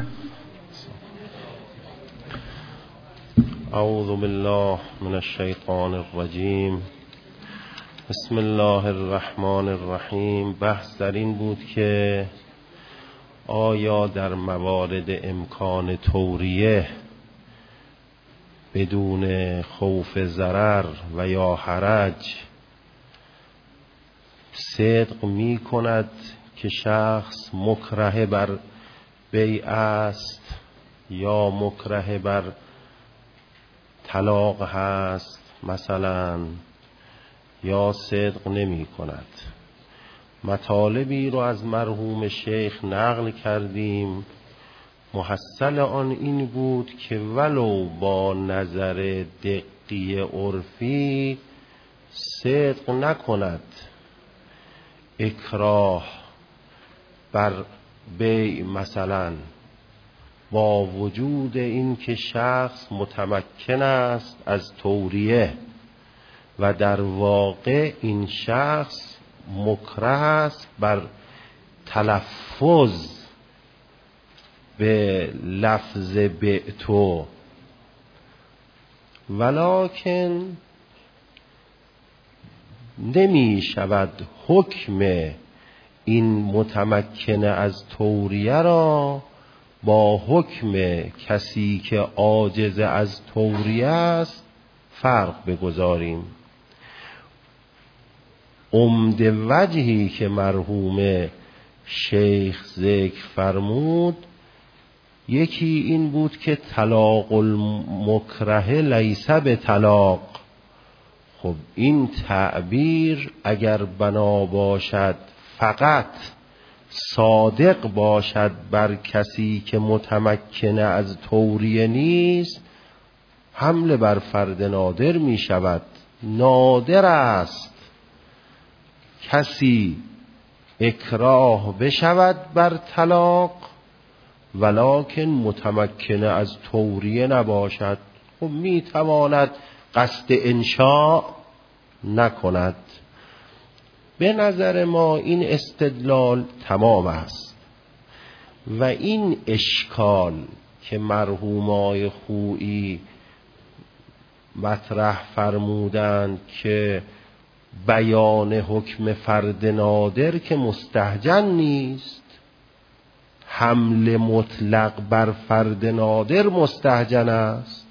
اعوذ بالله من الشیطان الرجیم. بسم الله الرحمن الرحیم. بحث در این بود که آیا در موارد امکان توریه بدون خوف ضرر و یا حرج صدق می کند که شخص مکره بر بیع است یا مکره بر طلاق هست مثلا، یا صدق نمی کند. مطالبی رو از مرحوم شیخ نقل کردیم. محصل آن این بود که ولو با نظر دقی عرفی صدق نکند اکراه بر بیع مثلا، با وجود این که شخص متمکن است از توریه و در واقع این شخص مکره است بر تلفظ به لفظ بعتو، ولکن نمی شود حکم این متمکن از توریه را با حکم کسی که عاجز از توریه است فرق بگذاریم. عمده وجهی که مرحوم شیخ ذکر فرمود یکی این بود که طلاق المکره لیس به طلاق. خب این تعبیر اگر بنا باشد فقط صادق باشد بر کسی که متمکن از توریه نیست، حمله بر فرد نادر می شود. نادر است کسی اکراه بشود بر طلاق ولکن متمکن از توریه نباشد. خب می تواند قصد انشاء نکند. به نظر ما این استدلال تمام است و این اشکال که مرحومای خویی مطرح فرمودند که بیان حکم فرد نادر که مستهجن نیست، حمل مطلق بر فرد نادر مستهجن است.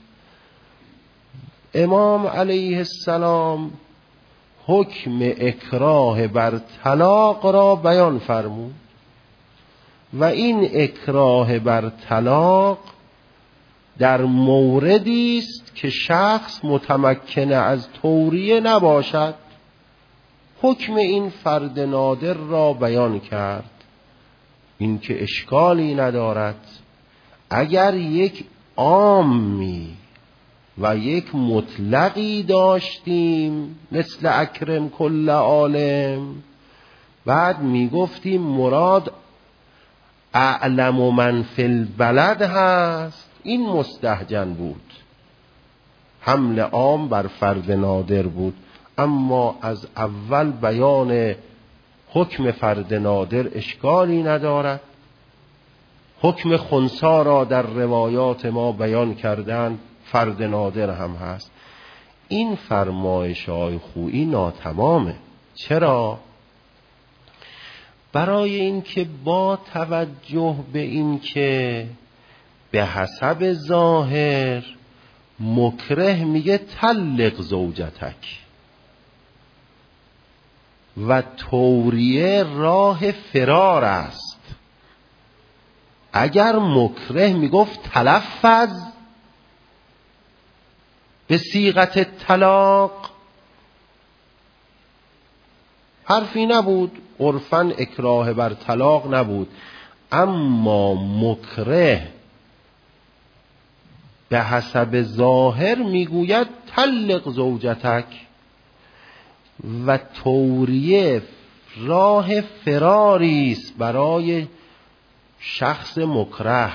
امام علیه السلام حکم اکراه بر طلاق را بیان فرمود و این اکراه بر طلاق در موردی است که شخص متمکن از توریه نباشد. حکم این فرد نادر را بیان کرد، این که اشکالی ندارد. اگر یک عامی و یک مطلقی داشتیم مثل اکرم کل عالم، بعد میگفتیم مراد اعلم من فی البلد هست، این مستهجن بود، حمل عام بر فرد نادر بود. اما از اول بیان حکم فرد نادر اشکالی ندارد. حکم خنثی را در روایات ما بیان کردند، فرد نادر هم هست. این فرمایش های خویی ناتمامه. چرا؟ برای اینکه با توجه به این که به حسب ظاهر مکره میگه طلق زوجتک و توریه راه فرار است. اگر مکره میگفت تلفظ به صیغت طلاق، حرفی نبود، عرفاً اکراه بر طلاق نبود. اما مکره به حسب ظاهر میگوید طلق زوجتک و توریه راه فراری است برای شخص مکره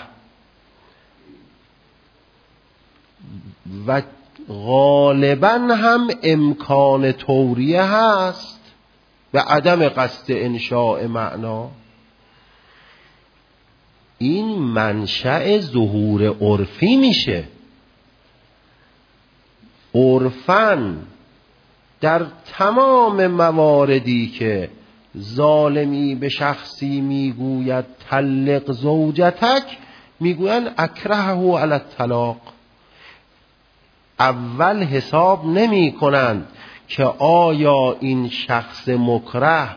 و غالباً هم امکان توریه هست به عدم قصد انشاء معنا. این منشأ ظهور عرفی میشه. عرفاً در تمام مواردی که ظالمی به شخصی میگوید طلق زوجتک، میگوین اکرهه علی الطلاق. اول حساب نمی کنند که آیا این شخص مکره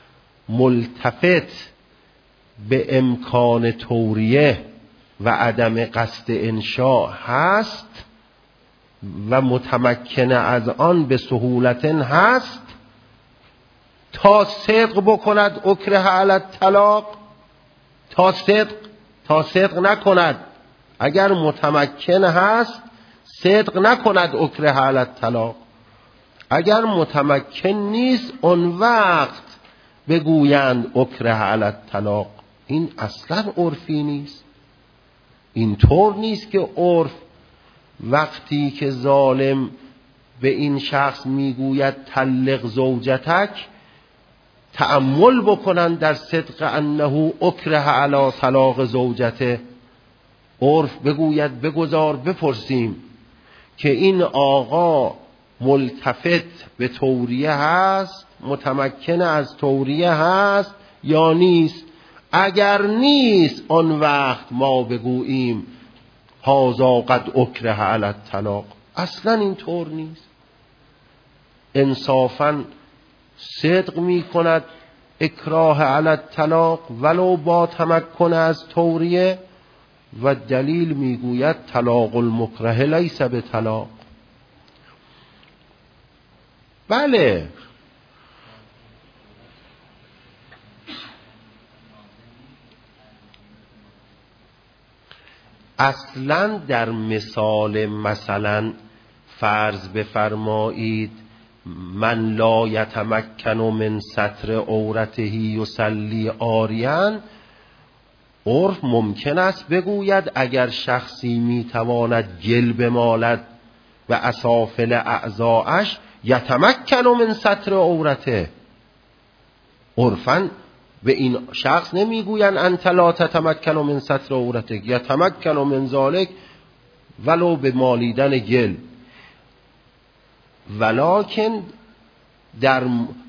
ملتفت به امکان توریه و عدم قصد انشاء هست و متمکن از آن به سهولت هست تا صدق بکند اکره علی الطلاق، تا صدق نکند. اگر متمکن هست صدق نکند اکره علی الطلاق. اگر متمکن نیست اون وقت بگویند اکره علی الطلاق. این اصلا عرفی نیست. این طور نیست که عرف وقتی که ظالم به این شخص میگوید طلق زوجتک تأمل بکنند در صدق انه اکره علی طلاق زوجته. عرف بگوید بگذار بپرسیم که این آقا ملتفت به توریه هست، متمکن از توریه هست یا نیست. اگر نیست آن وقت ما بگوییم هذا قد اکره علی الطلاق. اصلا این طور نیست. انصافاً صدق می کند اکراه علی الطلاق ولو با تمکن از توریه و دلیل میگوید طلاق المکره لیس به طلاق. بله اصلا در مثلا فرض بفرمایید من لا یتمکن من ستر عورته یصلی عاریا، عرف ممکن است بگوید اگر شخصی میتواند گل بمالد و اسافل اعضاءش یتمکن من ستر عورته. عرفاً به این شخص نمیگوین انت لا تتمکن من ستر عورته، یتمکن من ذالک ولو به مالیدن گل. ولکن در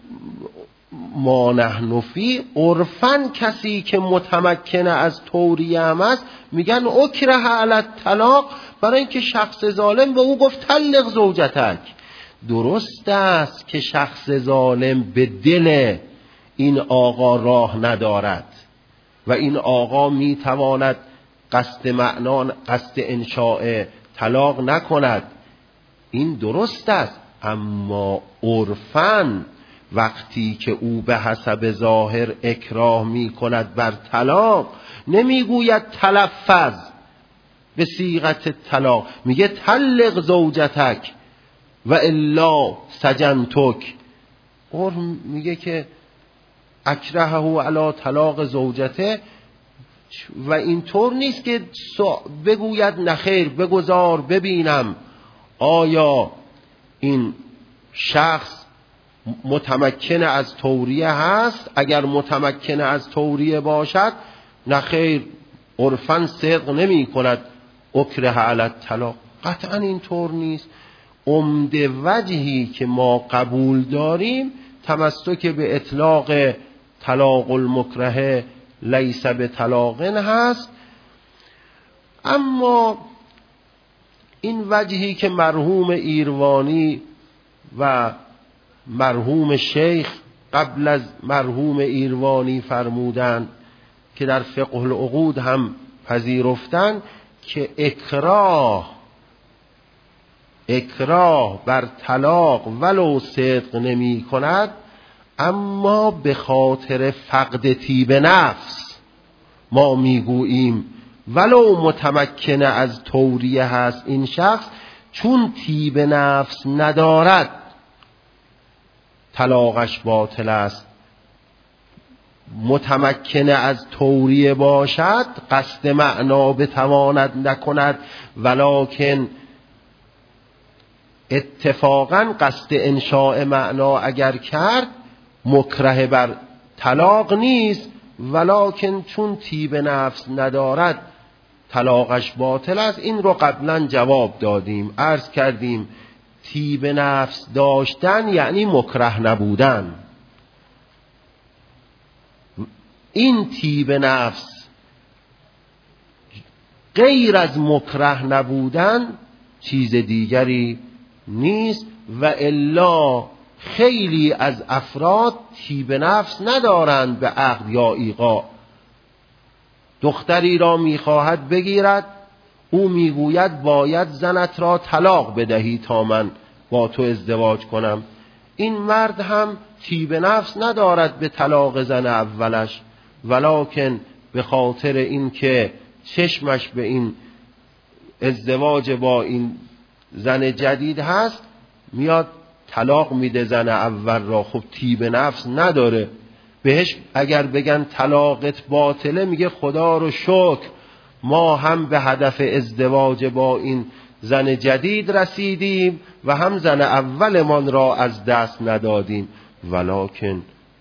ما نحن فی عرفاً کسی که متمکن از توریه هم است میگن اکره علی الطلاق، برای اینکه شخص ظالم به او گفت طلق زوجتک. درست است که شخص ظالم به دل این آقا راه ندارد و این آقا میتواند قصد انشاء طلاق نکند، این درست است. اما عرفاً وقتی که او به حسب ظاهر اکراه می کند بر طلاق نمیگوید تلفظ به صیغت طلاق، میگه طلق زوجتک و الا سجنتک. عرف میگه که اکرهه علی طلاق زوجته و اینطور نیست که بگوید نخیر بگذار ببینم آیا این شخص متمکن از توریه هست. اگر متمکن از توریه باشد نخیر عرفاً صدق نمی کند اکره علی الطلاق. قطعاً اینطور نیست. عمده وجهی که ما قبول داریم تمسک به اطلاق طلاق المکره لیس به طلاق هست. اما این وجهی که مرحوم ایروانی و مرحوم شیخ قبل از مرحوم ایروانی فرمودند که در فقه العقود هم پذیرفتند که اکراه بر طلاق ولو صدق نمی کند اما به خاطر فقد طیب نفس ما میگوییم ولو متمکن از توریه هست این شخص، چون طیب نفس ندارد طلاقش باطل است. متمکن از توریه باشد قصد معنا بتواند نکند ولکن اتفاقا قصد انشاء معنا اگر کرد مکره بر طلاق نیست ولکن چون طیب نفس ندارد طلاقش باطل است. این رو قبلا جواب دادیم، عرض کردیم طیب نفس داشتن یعنی مکره نبودن. این طیب نفس غیر از مکره نبودن چیز دیگری نیست، و الا خیلی از افراد طیب نفس ندارند به عقد یا ایقاع. دختری را میخواهد بگیرد، او میگوید باید زنت را طلاق بدهی تا من با تو ازدواج کنم. این مرد هم طیب نفس ندارد به طلاق زن اولش، ولکن به خاطر اینکه چشمش به این ازدواج با این زن جدید هست میاد طلاق میده زن اول را. خب طیب نفس نداره. بهش اگر بگن طلاقت باطله میگه خدا رو شکر ما هم به هدف ازدواج با این زن جدید رسیدیم و هم زن اولمان را از دست ندادیم. ولکن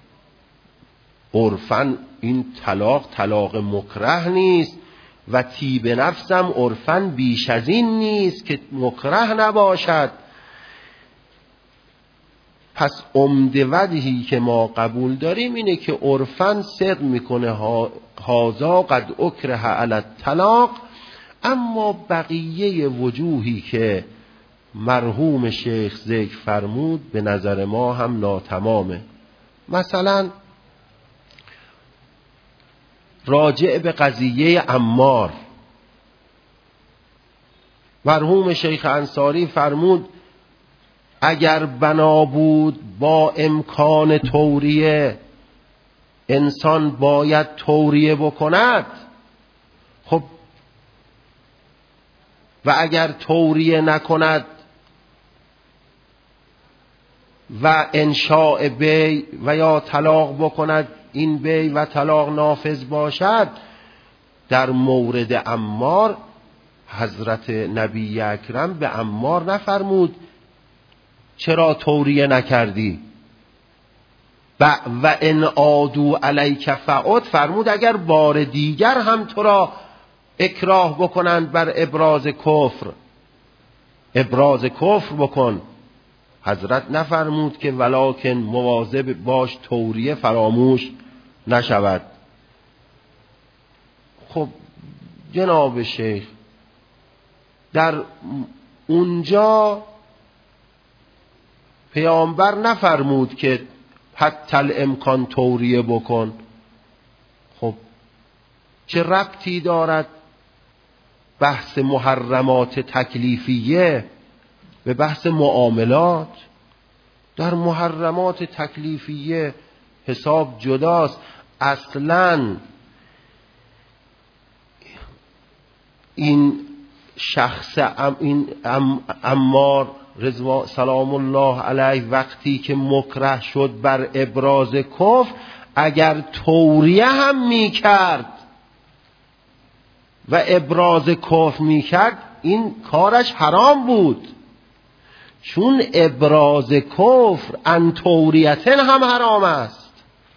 عرفاً این طلاق مکره نیست و طیب نفسم عرفاً بیش از این نیست که مکره نباشد. پس عمده وجهی که ما قبول داریم اینه که عرفاً صدق میکنه هازا قد اکره علی الطلاق، اما بقیه وجوهی که مرحوم شیخ ذکر فرمود به نظر ما هم ناتمامه. مثلا راجع به قضیه عمار، مرحوم شیخ انصاری فرمود اگر بنا بود با امکان توریه انسان باید توریه بکند. خب و اگر توریه نکند و انشاء بی و یا طلاق بکند، این بی و طلاق نافذ باشد. در مورد عمار حضرت نبی اکرم به عمار نفرمود چرا توریه نکردی، و ان عادوا علیک فعد، فرمود اگر بار دیگر هم تو را اکراه بکنند بر ابراز کفر بکن. حضرت نفرمود که ولکن مواظب باش توریه فراموش نشود. خب جناب شیخ در اونجا پیامبر نفرمود که حتی الامکان توریه بکن. خب چه ربطی دارد بحث محرمات تکلیفیه به بحث معاملات؟ در محرمات تکلیفیه حساب جداست. اصلاً این شخص عمار رضوان سلام الله علیه وقتی که مکره شد بر ابراز کفر، اگر توریه هم میکرد و ابراز کفر میکرد این کارش حرام بود، چون ابراز کفر ان توریتن هم حرام است.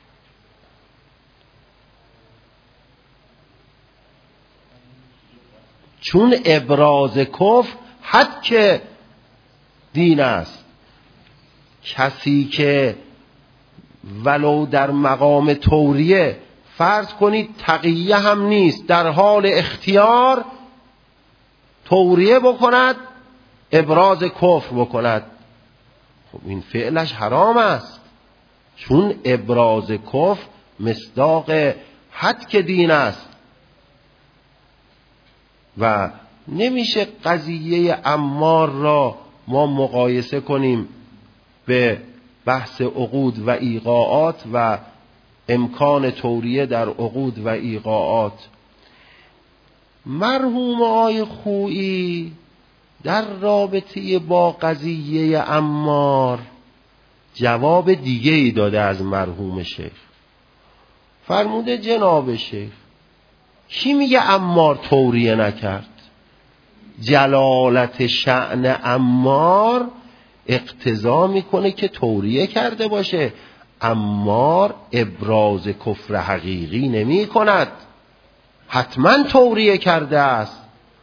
چون ابراز کفر حد که دین است. کسی که ولو در مقام توریه فرض کنید تقیه هم نیست، در حال اختیار توریه بکند، ابراز کفر بکند، خب این فعلش حرام است، چون ابراز کفر مصداق حد که دین است. و نمیشه قضیه عمار را ما مقایسه کنیم به بحث عقود و ایقاعات و امکان توریه در عقود و ایقاعات. مرحوم آقای خویی در رابطه با قضیه عمار جواب دیگه ای داده از مرحوم شیخ. فرموده جناب شیخ کی میگه عمار توریه نکرد؟ جلالت شأن عمار اقتضا میکنه که توریه کرده باشه. عمار ابراز کفر حقیقی نمی کند، حتما توریه کرده است.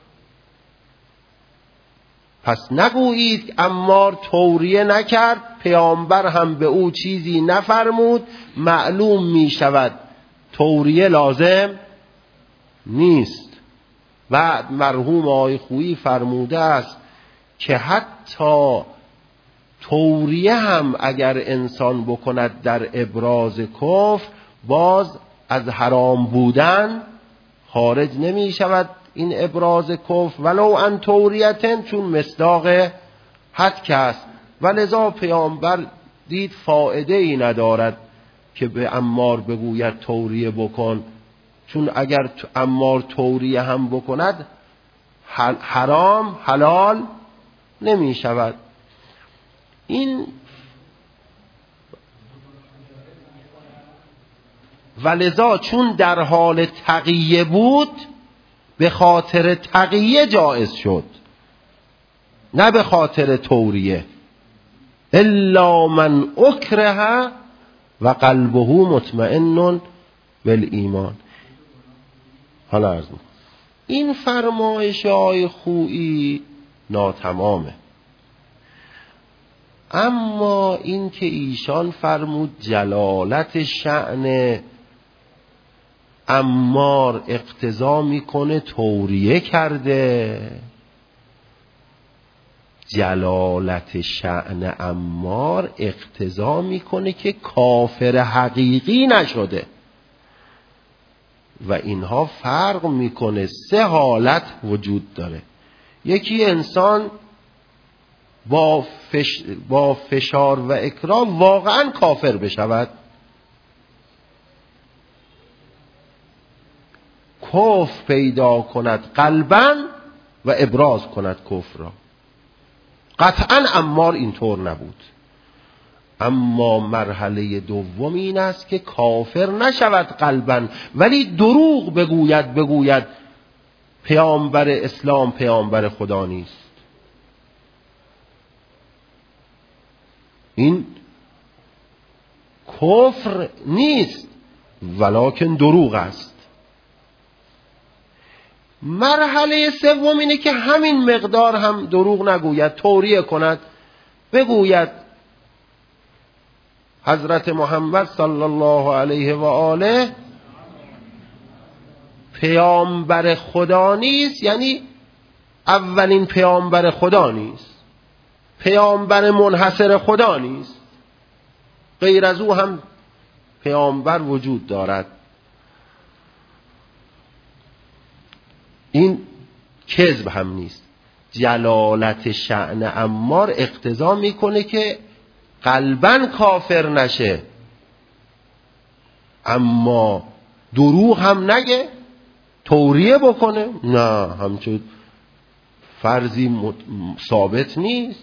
پس نگویید عمار توریه نکرد، پیامبر هم به او چیزی نفرمود، معلوم می شود توریه لازم نیست. بعد مرحوم آقای خویی فرموده است که حتی توریه هم اگر انسان بکند در ابراز کفر، باز از حرام بودن خارج نمی شود این ابراز کفر، ولو ان توریتن، چون مصداق حد است. ولذا پیامبر دید فایده ای ندارد که به عمار بگوید توریه بکن، چون اگر عمار توریه هم بکند حرام حلال نمی شود. این ولذا چون در حال تقیه بود، به خاطر تقیه جایز شد، نه به خاطر توریه. الا من اکره و قلبه مطمئن بالایمان. حالا عرض می‌کنم این فرمایش آقای خویی ناتمامه، اما این که ایشان فرمود جلالت شأن عمار اقتضا میکنه توریه کرده، جلالت شأن عمار اقتضا میکنه که کافر حقیقی نشده. و اینها فرق میکنه. سه حالت وجود داره. یکی انسان با فشار و اکراه واقعا کافر بشود، کفر پیدا کند قلباً و ابراز کند کفر را. قطعاً عمار اینطور نبود. اما مرحله دوم این است که کافر نشود قلباً، ولی دروغ بگوید پیامبر اسلام پیامبر خدا نیست. این کفر نیست ولکن دروغ است. مرحله سوم اینه که همین مقدار هم دروغ نگوید، توریه کند، بگوید حضرت محمد صلی الله علیه و آله پیامبر خدا نیست، یعنی اولین پیامبر خدا نیست، پیامبر منحصر خدا نیست، غیر از او هم پیامبر وجود دارد. این کذب هم نیست. جلالت شأن عمار اقتضا میکنه که قلباً کافر نشه، اما دروغ هم نگه، توریه بکنه، نه، همچون فرضی ثابت نیست.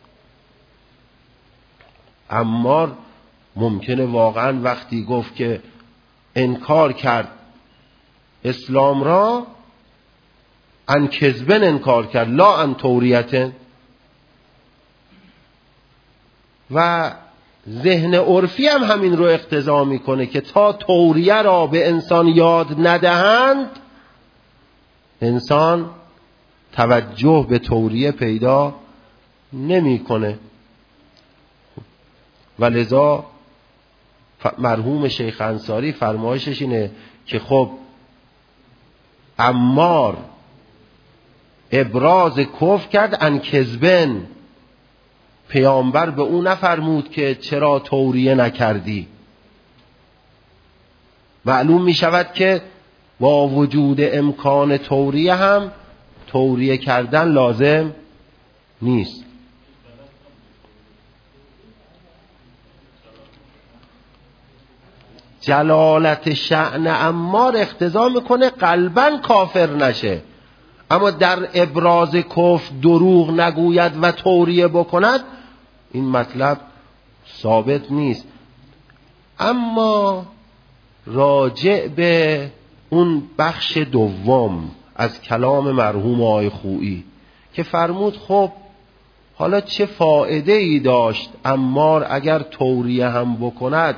عمار ممکنه واقعاً وقتی گفت که انکار کرد اسلام را، ان کذبن انکار کرد، لا ان توریتن. و ذهن عرفی هم همین رو اقتضا میکنه که تا توریه را به انسان یاد ندهند، انسان توجه به توریه پیدا نمیکنه. و لذا مرحوم شیخ انصاری فرمایشش اینه که خب عمار ابراز کفر کرد ان کذبن، پیامبر به او نفرمود که چرا توریه نکردی. معلوم می شود که با وجود امکان توریه هم توریه کردن لازم نیست. جلالت شأن عمار اقتضا میکنه قلباً کافر نشه، اما در ابراز کفر دروغ نگوید و توریه بکند، این مطلب ثابت نیست. اما راجع به اون بخش دوم از کلام مرحوم آقای خویی که فرمود خب حالا چه فایده ای داشت عمار اگر توریه هم بکند؟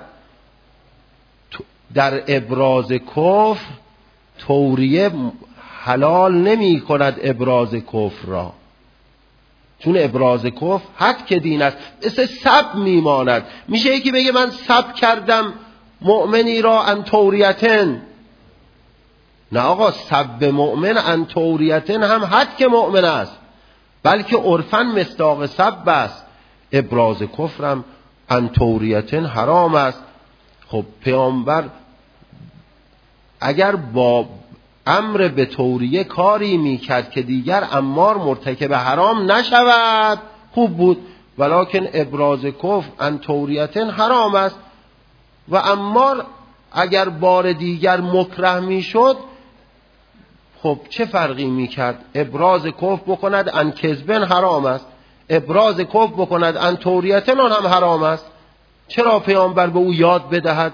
در ابراز کفر توریه حلال نمی کند ابراز کفر را، چون ابراز کفر حد که دین است، مثل سب میماند. میشه یکی بگه من سب کردم مؤمنی را ان توریتن؟ نه آقا، سب مؤمن ان توریتن هم حد که مؤمن است، بلکه عرفاً مصداق سب است. ابراز کفرم ان توریتن حرام است. خب پیامبر اگر با امر به توریه کاری میکرد که دیگر عمار مرتکب حرام نشود خوب بود، ولکن ابراز کفر ان توریتن حرام است. و عمار اگر بار دیگر مکره میشد، خب چه فرقی میکرد؟ ابراز کفر بکند ان کذبن حرام است، ابراز کفر بکند ان توریتن آن هم حرام است. چرا پیامبر به او یاد بدهد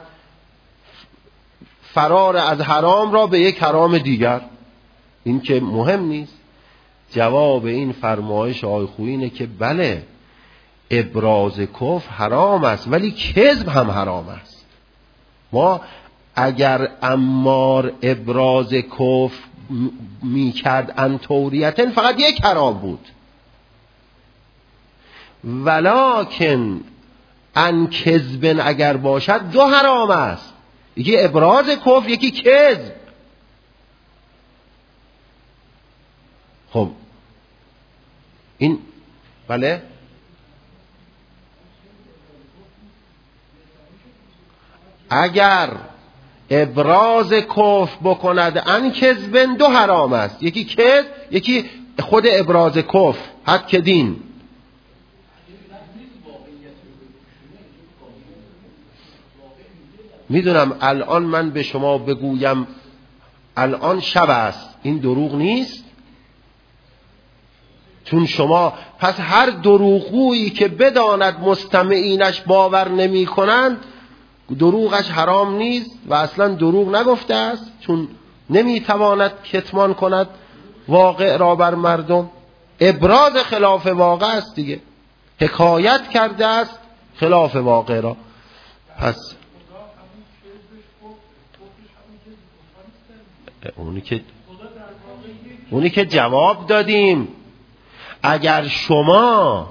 فرار از حرام را به یک حرام دیگر؟ این که مهم نیست. جواب این فرمایش آقای خویی اینه که بله، ابراز کفر حرام است ولی کذب هم حرام است. ما اگر عمار ابراز کفر میکرد ان توریتن فقط یک حرام بود، ولکن ان کذبن اگر باشد دو حرام است، یکی ابراز کفر یکی کذب. خب این بله اگر ابراز کفر بکند ان کذبن دو حرام است، یکی کذب یکی خود ابراز کفر حد که دین. میدونم الان من به شما بگویم الان شب است، این دروغ نیست، چون شما پس هر دروغگویی که بداند مستمعینش باور نمی کنند دروغش حرام نیست و اصلا دروغ نگفته است، چون نمی تواند کتمان کند واقع را بر مردم. ابراز خلاف واقع است دیگه، حکایت کرده است خلاف واقع را. پس اونی که جواب دادیم، اگر شما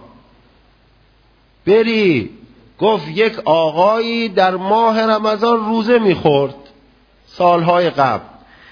بری گفت یک آقایی در ماه رمضان روزه میخورد سالهای قبل،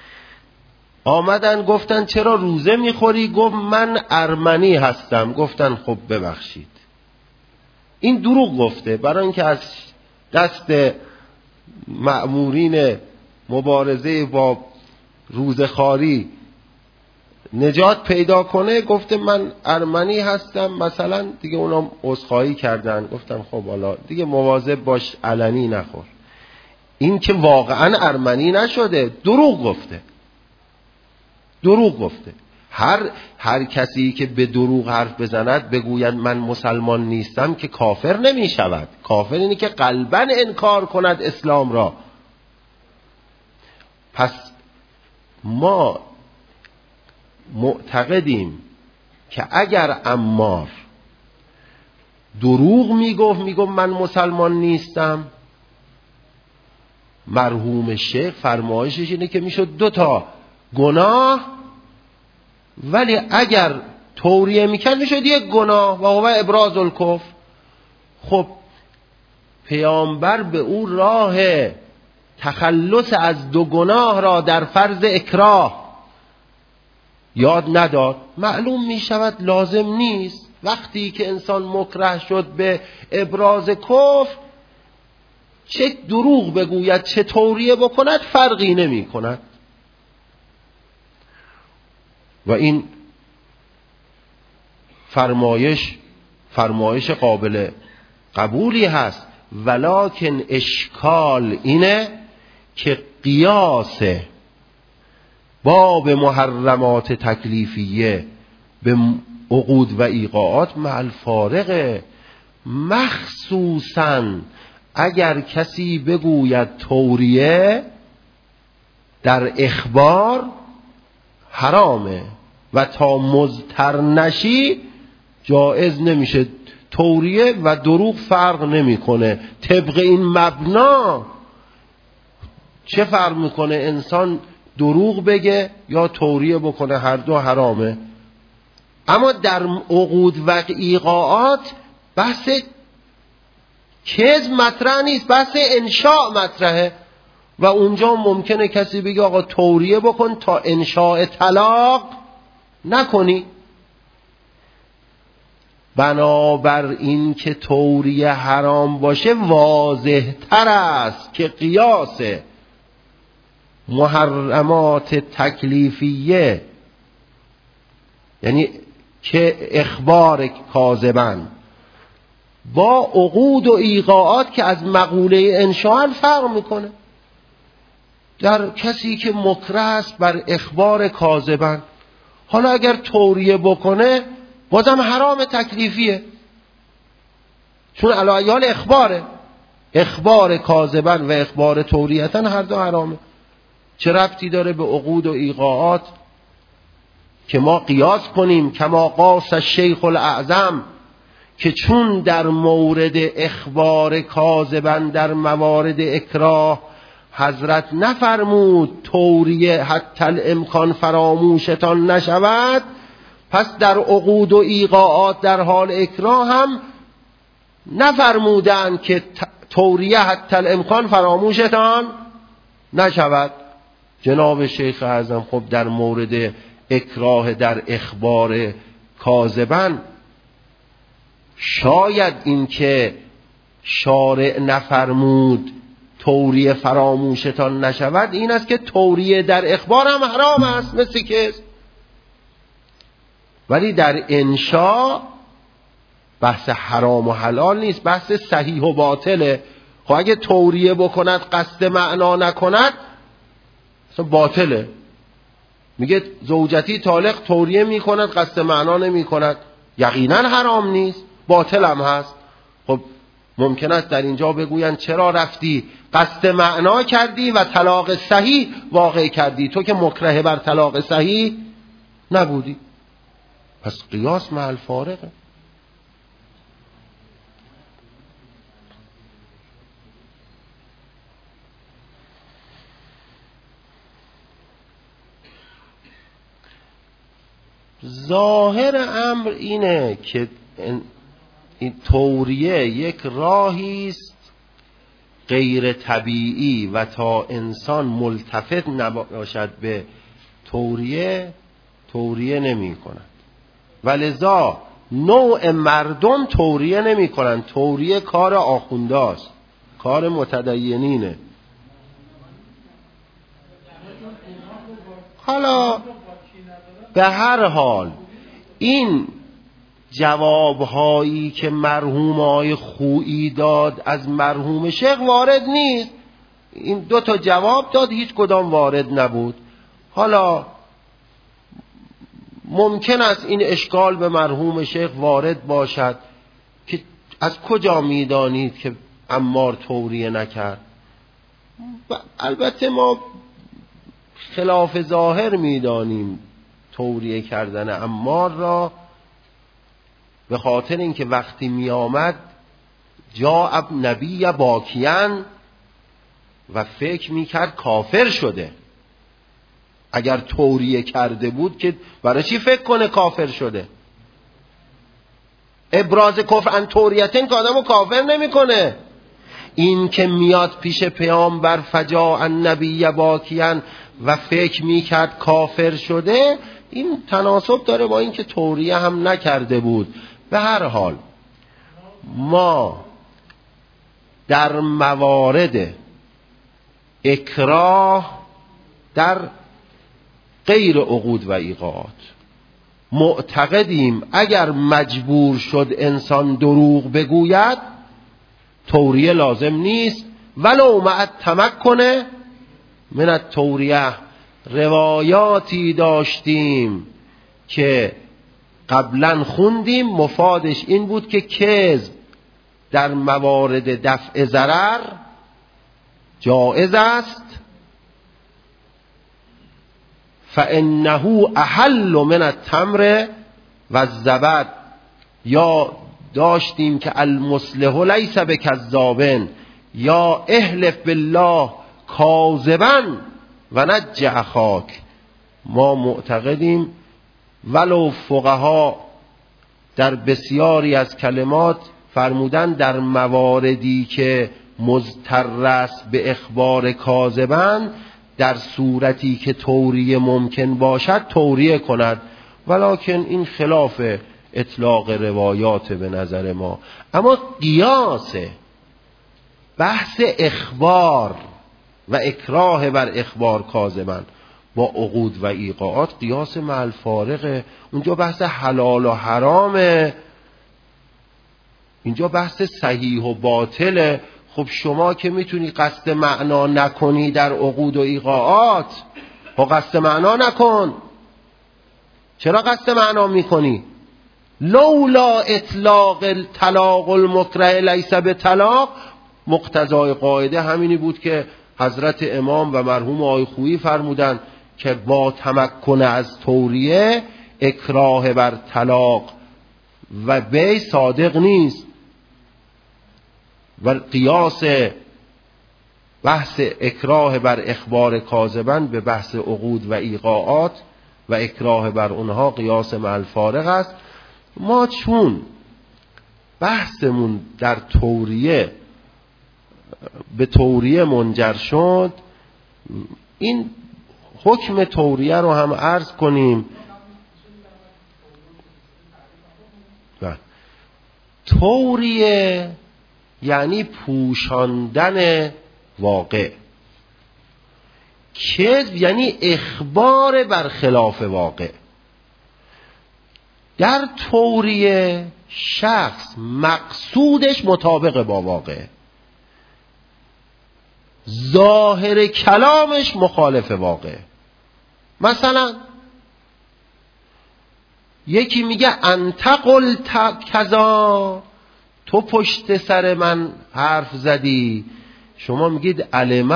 آمدن گفتن چرا روزه میخوری؟ گفت من ارمنی هستم. گفتن خب ببخشید، این دروغ گفته. برای اینکه از دست مأمورین مبارزه با روزخواری نجات پیدا کنه گفته من ارمنی هستم مثلا دیگه. اونا عذرخواهی کردن، گفتن خب حالا دیگه مواظب باش علنی نخور. این که واقعا ارمنی نشده، دروغ گفته. دروغ گفته. هر کسی که به دروغ حرف بزند بگوید من مسلمان نیستم که کافر نمی شود. کافر اینه که قلباً انکار کند اسلام را. پس ما معتقدیم که اگر عمار دروغ میگفت من مسلمان نیستم، مرحوم شیخ فرمایشش اینه که میشد 2 تا گناه، ولی اگر توریه میکرد میشد 1 گناه و هو ابراز الکفر. خب پیامبر به او راه تخلص از 2 گناه را در فرض اکراه یاد نداد. معلوم می شود لازم نیست وقتی که انسان مکره شد به ابراز کفر چه دروغ بگوید چه توریه بکند فرقی نمی کند. و این فرمایش قابل قبولی هست، ولکن اشکال اینه که قیاس باب محرمات تکلیفیه به عقود و ایقاعات مع الفارقه. مخصوصاً اگر کسی بگوید توریه در اخبار حرامه و تا مضطر نشی جایز نمیشه. توریه و دروغ فرق نمیکنه. طبق این مبنا چه فرق میکنه انسان دروغ بگه یا توریه بکنه؟ هر دو حرامه. اما در عقود و ایقاعات بحث کذب مطرح نیست، بحث انشاء مطرحه و اونجا ممکنه کسی بگه آقا توریه بکن تا انشاء طلاق نکنی. بنابر این که توریه حرام باشه واضح تر است که قیاس محرمات تکلیفیه، یعنی که اخبار کاذبن، با عقود و ایقاعات که از مقوله انشاء فرق میکنه. در کسی که مکره است بر اخبار کاذبن، حالا اگر توریه بکنه بازم حرام تکلیفیه، چون علی اخباره. اخبار کاذبن و اخبار توریتن هر دو حرامه. چه ربطی داره به عقود و ایقاعات که ما قیاس کنیم کما قاس الشیخ الاعظم، که چون در مورد اخبار کاذبن در موارد اکراه حضرت نفرمود توریه حتی الامکان فراموشتان نشود، پس در عقود و ایقاعات در حال اکراه هم نفرمودند که توریه حتی الامکان فراموشتان نشود. جناب شیخ اعظم خب در مورد اکراه در اخبار کاذبن شاید این که شارع نفرمود توریه فراموشتان نشود این است که توریه در اخبار هم حرام است مثل که، ولی در انشاء بحث حرام و حلال نیست، بحث صحیح و باطله. خب اگه توریه بکند قصد معنا نکند اصلا باطله. میگه زوجتی طالق توریه میکند قصد معنا نمیکند، یقینا حرام نیست، باطل هم هست. خب ممکن است در اینجا بگویند چرا رفتی قصد معنا کردی و طلاق صحیح واقع کردی، تو که مکره بر طلاق صحیح نبودی. پس قیاس مع الفارقه. ظاهر امر اینه که این توریه یک راهی است غیر طبیعی و تا انسان ملتفت نباشد به توریه نمی کند. ولذا نوع مردم توریه نمی کنند. توریه کار آخونداست، کار متدینینه. حالا به هر حال این جوابهایی که مرحوم آقای خویی داد از مرحوم شیخ وارد نیست. این 2 تا جواب داد، هیچ کدام وارد نبود. حالا ممکن است این اشکال به مرحوم شیخ وارد باشد که از کجا میدانید که عمار توریه نکرد؟ البته ما خلاف ظاهر میدانیم توریه کردن عمار را، به خاطر اینکه وقتی می آمد جا نبی باکیان و فکر می کرد کافر شده. اگر توریه کرده بود که برای چی فکر کنه کافر شده؟ ابراز کفر ان توریتن که آدمو کافر نمی کنه. این که میاد پیش پیامبر فجا النبی باکیان و فکر می کرد کافر شده، این تناسب داره با این که توریه هم نکرده بود. به هر حال ما در موارد اکراه در غیر عقود و ایقاعات معتقدیم اگر مجبور شد انسان دروغ بگوید توریه لازم نیست، ولو مع التمکن من التوریه. روایاتی داشتیم که قبلا خوندیم مفادش این بود که کذب در موارد دفع ضرر جائز است، فانه احل من التمر و الزبد. یا داشتیم که المصلح لیس بکذابن، یا احلف بالله کاذبا و نجی اخاک. ما معتقدیم ولو فقها در بسیاری از کلمات فرمودن در مواردی که مضطر است به اخبار کاذبا، در صورتی که توریه ممکن باشد توریه کند، ولکن این خلاف اطلاق روایات به نظر ما. اما قیاس بحث اخبار و اکراه بر اخبار کاذبا با عقود و ایقاعات قیاس مع الفارقه. اونجا بحث حلال و حرامه، اینجا بحث صحیح و باطله. خب شما که میتونی قصد معنا نکنی در عقود و ایقاعات، خب قصد معنا نکن. چرا قصد معنا میکنی؟ لولا اطلاق طلاق المکره لیس بطلاق، مقتضای قاعده همینی بود که حضرت امام و مرحوم آقای خویی فرمودن که با تمکن از توریه اکراه بر طلاق و بی صادق نیست. و قیاس بحث اکراه بر اخبار کاذبا به بحث عقود و ایقاعات و اکراه بر اونها قیاس مع الفارق است. ما چون بحثمون در توریه به توریه منجر شد، این حکم توریه رو هم عرض کنیم. توریه یعنی پوشاندن واقع، کذب یعنی اخبار بر خلاف واقع. در توریه شخص مقصودش مطابق با واقع، ظاهر کلامش مخالف واقع. مثلا یکی میگه انت قلت کذا، تو پشت سر من حرف زدی. شما میگید علم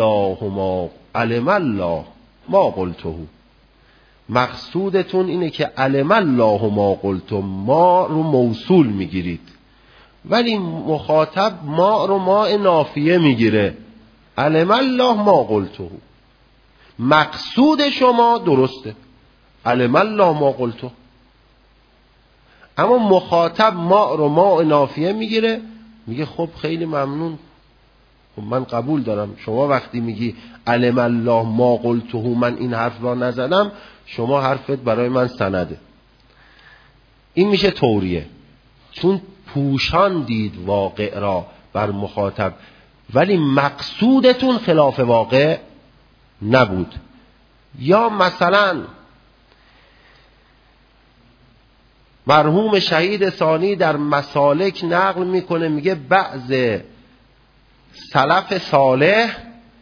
الله ما قلته. مقصودتون اینه که علم الله ما قلتم، ما رو موصول میگیرید، ولی مخاطب ما رو ما نافیه میگیره. علم الله ما قلته، مقصود شما درسته، علم الله ما قلته، اما مخاطب ما رو ما نافیه میگیره، میگه خب خیلی ممنون، خب من قبول دارم. شما وقتی میگی علم الله ما قلته، من این حرف را نزدم، شما حرفت برای من سنده. این میشه توریه، چون پوشان دید واقع را بر مخاطب، ولی مقصودتون خلاف واقع نبود. یا مثلا مرحوم شهید ثانی در مسالک نقل میکنه، میگه بعض سلف صالح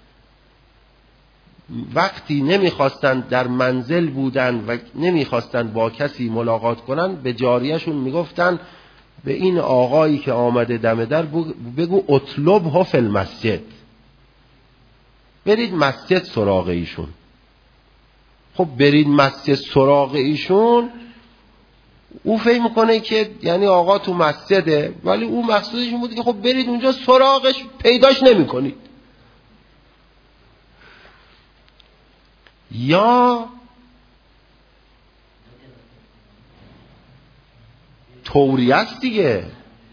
وقتی نمیخواستن، در منزل بودن و نمیخواستن با کسی ملاقات کنن، به جاریهشون میگفتن به این آقایی که آمده دم در بگو اطلبه فی المسجد، برید مسجد سراغ ایشون. خب برید مسجد سراغ ایشون، او فکر میکنه که یعنی آقا تو مسجده، ولی او مقصودش این بود که خب برید اونجا سراغش، پیداش نمی کنید. یا توریه است دیگه،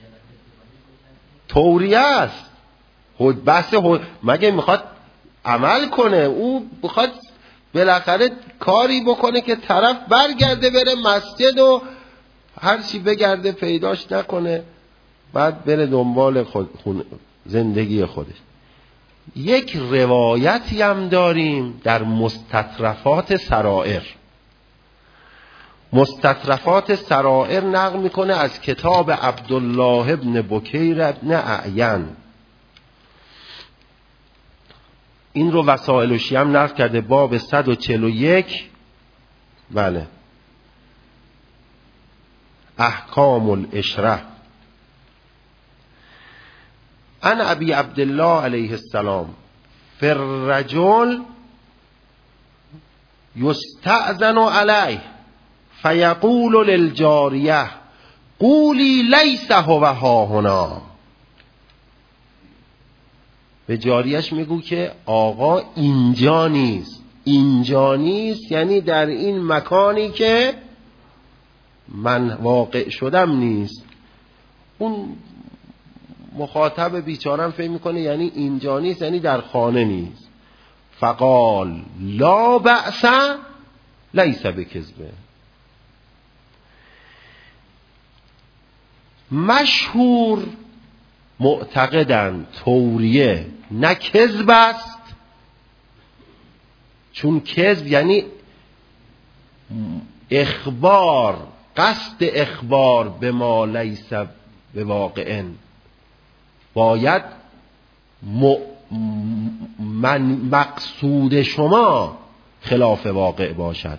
توریه است. بحث مگه میخواد عمل کنه، او میخواد بالاخره کاری بکنه که طرف برگرده بره مسجد و هر چی بگرده پیداش نکنه، بعد بره دنبال زندگی خودش. یک روایتی هم داریم در مستطرفات سرائر. مستطرفات سرائر نقل میکنه از کتاب عبدالله ابن بکیر ابن اعین. این رو وسائل الشیعه نقل کرده، باب 141. بله، احکام الاشره. عن ابی عبدالله علیه السلام فی الرجل یستأذن علیه فیقول للجاریه قولی لیس هو هاهنا، به جاریش میگو که آقا اینجا نیست. اینجا نیست یعنی در این مکانی که من واقع شدم نیست. اون مخاطب بیچارم فکر میکنه یعنی اینجا نیست یعنی در خانه نیست. فقال لا بأس لیس بکذبه. مشهور معتقدند توریه نه کذب است، چون کذب یعنی اخبار، قصد اخبار به ما لیس به واقعن، باید مقصود شما خلاف واقع باشد.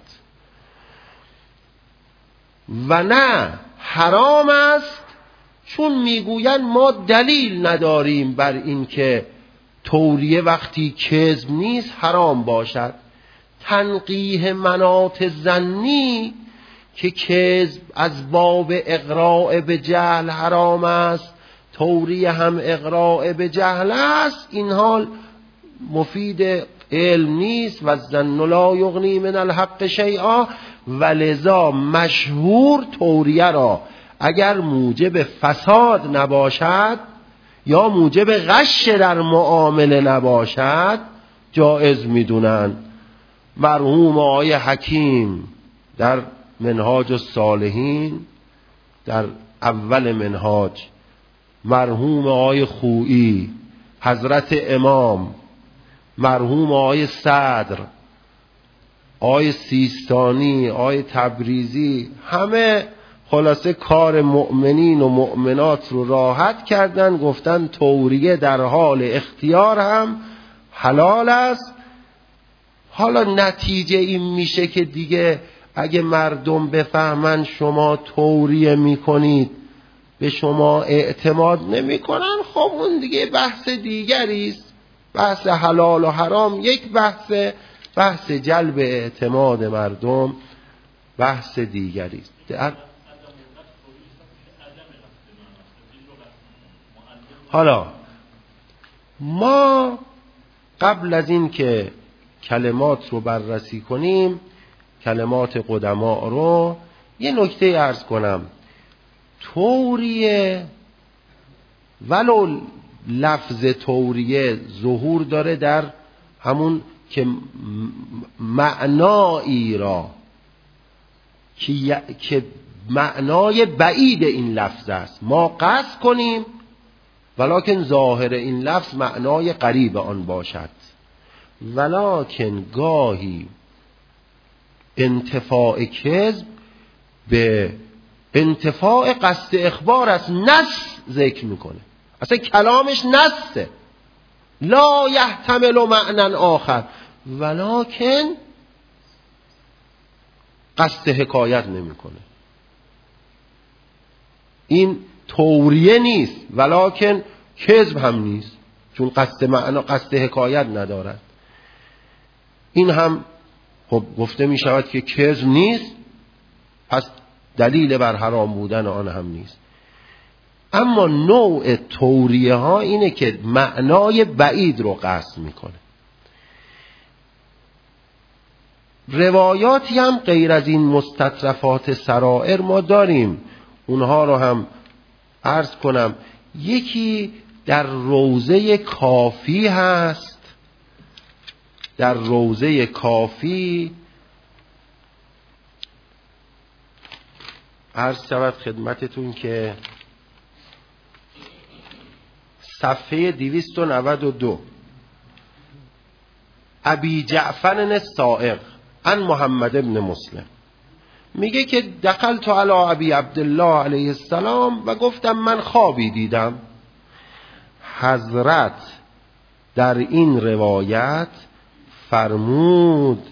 و نه حرام است، چون میگویند ما دلیل نداریم بر این که توریه وقتی کذب نیست حرام باشد. تنقیح مناط ظنی که کذب از باب اقراء به جهل حرام است، توریه هم اقراء به جهل است، این حال مفید علم نیست و الظن لا یغنی من الحق شیئا. ولذا مشهور توریه را اگر موجب فساد نباشد یا موجب غش در معامله نباشد جائز میدونن. مرحوم آقای حکیم در منهاج الصالحین در اول منهاج، مرحوم آقای خویی، حضرت امام، مرحوم آقای صدر، آقای سیستانی، آقای تبریزی، همه خلاصه کار مؤمنین و مؤمنات رو راحت کردن، گفتن توریه در حال اختیار هم حلال است. حالا نتیجه این میشه که دیگه اگه مردم بفهمن شما توریه میکنید به شما اعتماد نمیکنن، خب اون دیگه بحث دیگری است. بحث حلال و حرام یک بحث، بحث جلب اعتماد مردم بحث دیگری است. حالا ما قبل از این که کلمات رو بررسی کنیم، کلمات قدما رو، یه نکته عرض کنم. توریه ولو لفظ توریه ظهور داره در همون که معنایی را که معنای بعید این لفظ است ما قصد کنیم، ولکن ظاهر این لفظ معنای قریب آن باشد. ولکن گاهی انتفاع کذب به انتفاع قصد اخبار است، نص ذکر میکنه، اصلا کلامش نصه، لا یحتمل معنی آخر، ولکن قصد حکایت نمیکنه. این توریه نیست ولکن کذب هم نیست، چون قصد معنا قصد حکایت ندارد. این هم خب گفته می شود که کذب نیست، پس دلیل بر حرام بودن آن هم نیست. اما نوع توریه ها اینه که معنای بعید رو قصد میکنه. روایاتی هم غیر از این مستطرفات سرائر ما داریم، اونها رو هم عرض کنم. یکی در روضه کافی هست، در روضه کافی عرض شود خدمتتون که صفحه 292 ابی جعفر الصائغ عن محمد ابن مسلم میگه که دخلت علی ابی عبدالله علیه السلام و گفتم من خوابی دیدم. حضرت در این روایت فرمود،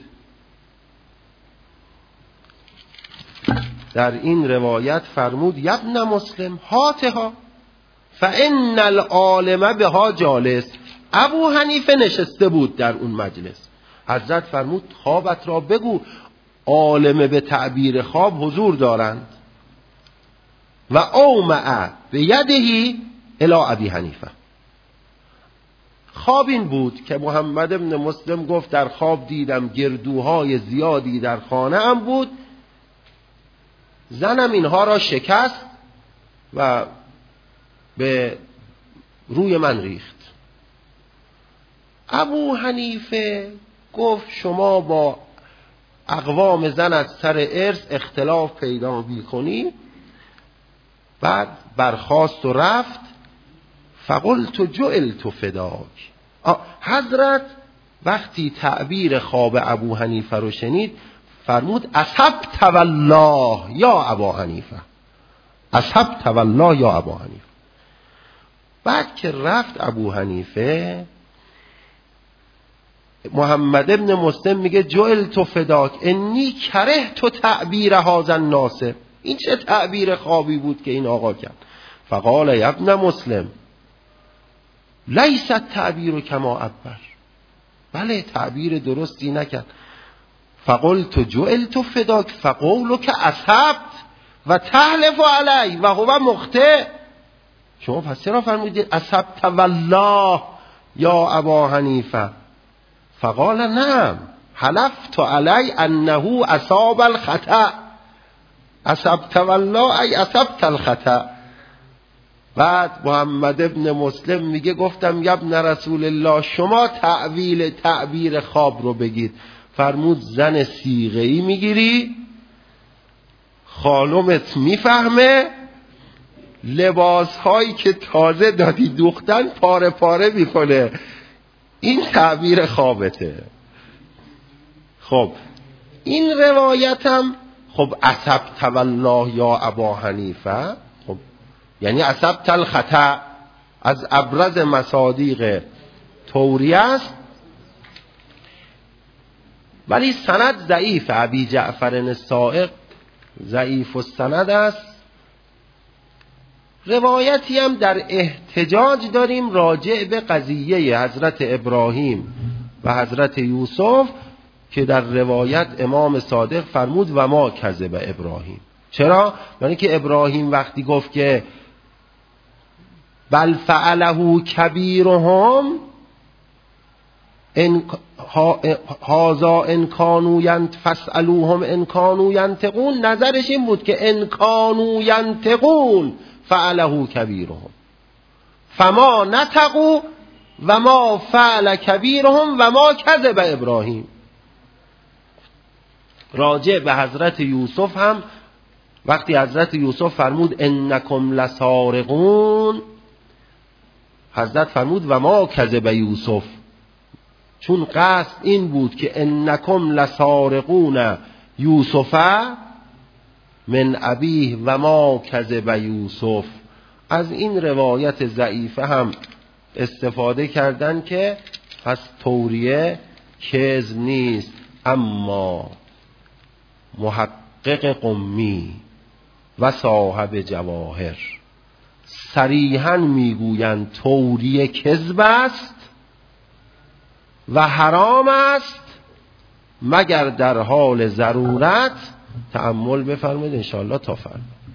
یبن مسلم هاتها فان العالم بها جالس. ابو حنیفه نشسته بود در اون مجلس. حضرت فرمود خوابت را بگو، عالم به تعبیر خواب حضور دارند. و اومع بیدهی الی ابی حنیفه. خواب این بود که محمد ابن مسلم گفت در خواب دیدم گردوهای زیادی در خانه ام بود، زنم اینها را شکست و به روی من ریخت. ابو حنیفه گفت شما با اقوام زنت سر ارث اختلاف پیدا می‌کنی. بعد برخاست و رفت. فقلت جعلت فداک. حضرت وقتی تعبیر خواب ابو حنیفه رو شنید فرمود اصبت والله یا ابا حنیفه، اصبت والله یا ابا حنیفه. بعد که رفت ابو حنیفه، محمد ابن مسلم میگه جعلت فداک انی کرهت تعبیر هذا الناس. این چه تعبیر خوابی بود که این آقا کرد؟ فقال یا ابن مسلم لیس التعبیر کما عبر. بله تعبیر درستی نکرد. فقلت جعلت فداک فقولک اصبت و تحلف علی و هو مخطئ. شما پس چرا فرمودید اصبت والله یا ابا حنیفه؟ فقال نعم حلفت علی انه اصاب الخطأ. اصبت والله ای اصبت الخطأ. بعد محمد ابن مسلم میگه گفتم یا ابن رسول الله شما تعبیر خواب رو بگید. فرمود زن صیغه‌ای میگیری، خانمت میفهمه، لباس هایی که تازه دادی دوختن پاره پاره میکنه. این تعبیر خوابته. خب این روایتم خب اصبت والله یا ابا حنیفه، خب یعنی اصبت الخطأ، از ابرز مصادیق توریه است، ولی سند ضعیف. ابی جعفر الصائغ ضعیف السند است. روایتی هم در احتجاج داریم راجع به قضیه حضرت ابراهیم و حضرت یوسف که در روایت امام صادق فرمود و ما کذب ابراهیم. چرا؟ یعنی که ابراهیم وقتی گفت که بل فعله کبیرهم هذا ان کانوا فاسالوهم ان کانوا ینطقون، نظرش این بود که ان کانوا ینطقون فعله کبیرهم فما نطقوا و ما فعل کبیرهم و ما کذب ابراهیم. راجع به حضرت یوسف هم وقتی حضرت یوسف فرمود انکم لسارقون، حضرت فرمود و ما کذب یوسف، چون قصد این بود که انکم لسارقون یوسف من ابیه و ما کذب یوسف. از این روایت ضعیفه هم استفاده کردن که پس توریه کذب نیست. اما محقق قمی و صاحب جواهر صریحاً میگویند توریه کذب است و حرام است مگر در حال ضرورت. تأمل بفرمایید انشاءالله تا فردا.